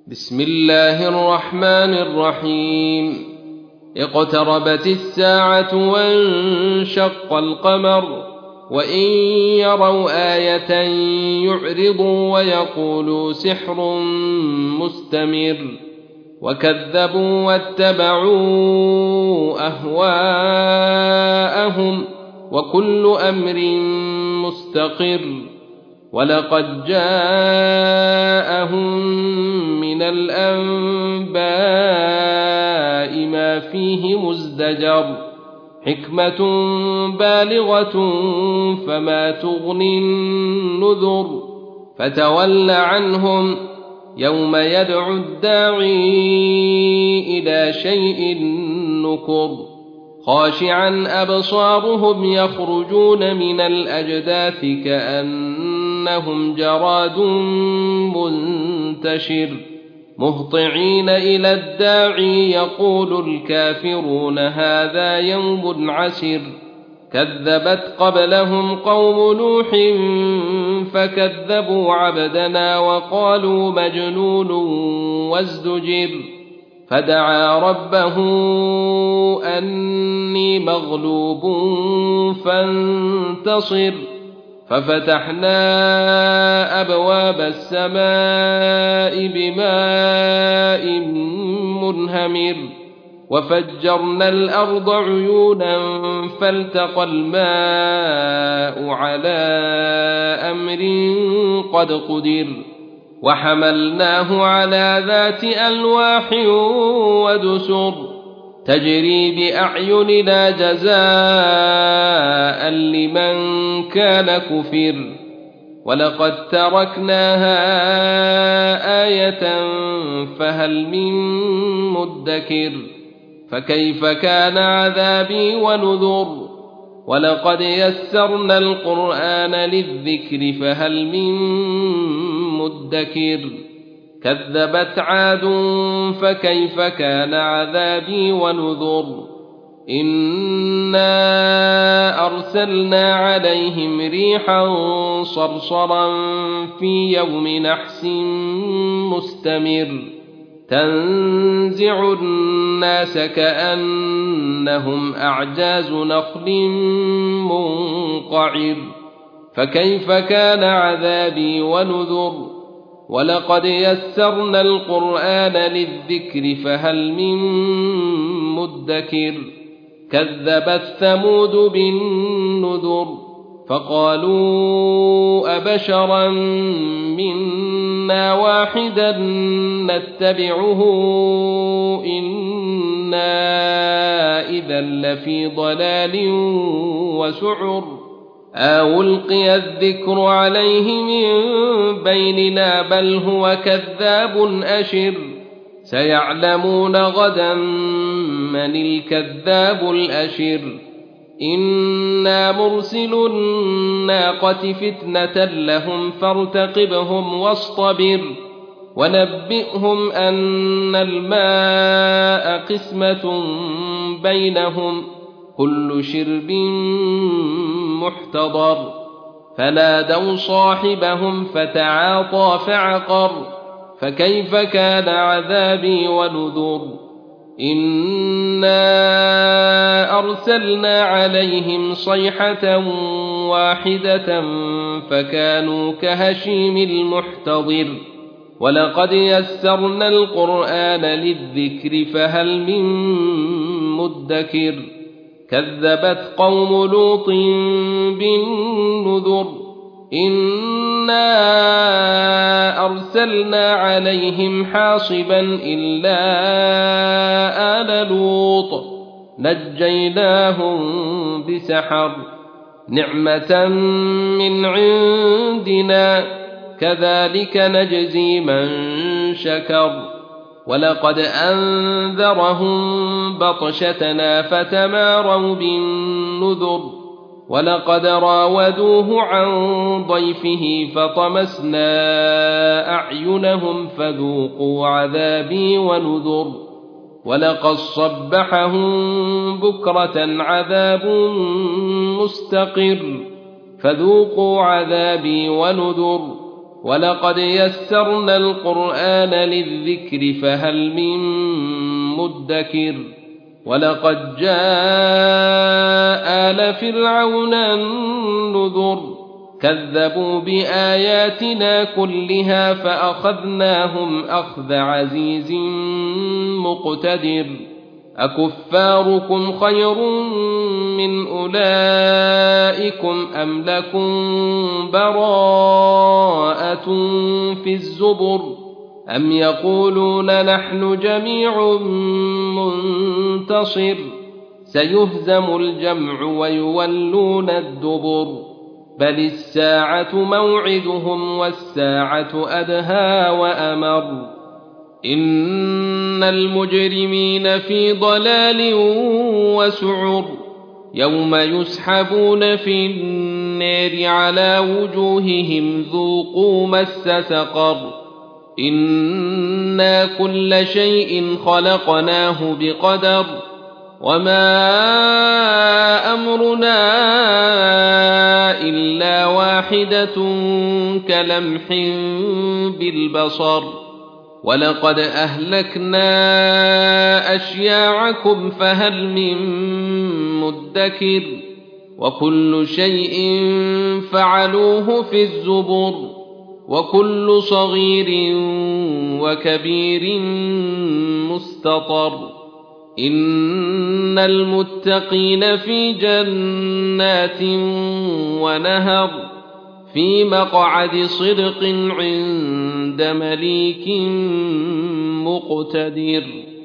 بسم الله الرحمن الرحيم اقتربت الساعة وانشق القمر وإن يروا آية يعرضوا ويقولوا سحر مستمر وكذبوا واتبعوا أهواءهم وكل أمر مستقر ولقد جاءهم من الأنباء ما فيه مزدجر حكمة بالغة فما تغني النذر فتول عنهم يوم يدعو الداعي إلى شيء نكر خاشعا أبصارهم يخرجون من الأجداث كأنهم جراد منتشر مهطعين إلى الداعي يقول الكافرون هذا يوم عسر كذبت قبلهم قوم نوح فكذبوا عبدنا وقالوا مجنون وازدجر فدعا ربه أني مغلوب فانتصر ففتحنا أبواب السماء بماء منهمر وفجرنا الأرض عيونا فالتقى الماء على أمر قد قدر وحملناه على ذات ألواح ودسر تجري بأعيننا جزاء لمن كان كفر ولقد تركناها آية فهل من مدكر فكيف كان عذابي ونذر ولقد يسرنا القرآن للذكر فهل من مدكر كذبت عاد فكيف كان عذابي ونذر إنا أرسلنا عليهم ريحا صرصرا في يوم نحس مستمر تنزع الناس كأنهم أعجاز نخل منقعر فكيف كان عذابي ونذر ولقد يسرنا القرآن للذكر فهل من مدكر كذبت ثمود بالنذر فقالوا أبشرا منا واحدا نتبعه إنا إذا لفي ضلال وسعر ألقي الذكر عليه من بيننا بل هو كذاب أشر سيعلمون غدا من الكذاب الأشر إنا مرسل الناقة فتنة لهم فارتقبهم واصطبر ونبئهم أن الماء قسمة بينهم كل شرب محتضر فنادوا صاحبهم فتعاطى فعقر فكيف كان عذابي ونذر إنا أرسلنا عليهم صيحة واحدة فكانوا كهشيم المحتضر ولقد يسرنا القرآن للذكر فهل من مدكر كذبت قوم لوط بالنذر إنا أرسلنا عليهم حاصبا إلا آل لوط نجيناهم بسحر نعمة من عندنا كذلك نجزي من شكر ولقد أنذرهم بطشتنا فتماروا بالنذر ولقد راودوه عن ضيفه فطمسنا أعينهم فذوقوا عذابي ونذر ولقد صبحهم بكرة عذاب مستقر فذوقوا عذابي ونذر ولقد يسرنا القرآن للذكر فهل من مدكر ولقد جاء آل فرعون النذر كذبوا بآياتنا كلها فأخذناهم أخذ عزيز مقتدر أكفاركم خير من أولئكم أم لكم براءة في الزبر أم يقولون نحن جميع منتصر سيهزم الجمع ويولون الدبر بل الساعة موعدهم والساعة أدهى وأمر إن المجرمين في ضلال وسعر يوم يسحبون في النار على وجوههم ذوقوا مس سقر إنا كل شيء خلقناه بقدر وما أمرنا إلا واحدة كلمح بالبصر ولقد أهلكنا أشياعكم فهل من مدكر وكل شيء فعلوه في الزبر وكل صغير وكبير مستطر إن المتقين في جنات ونهر في مقعد صدق عند مليك مقتدر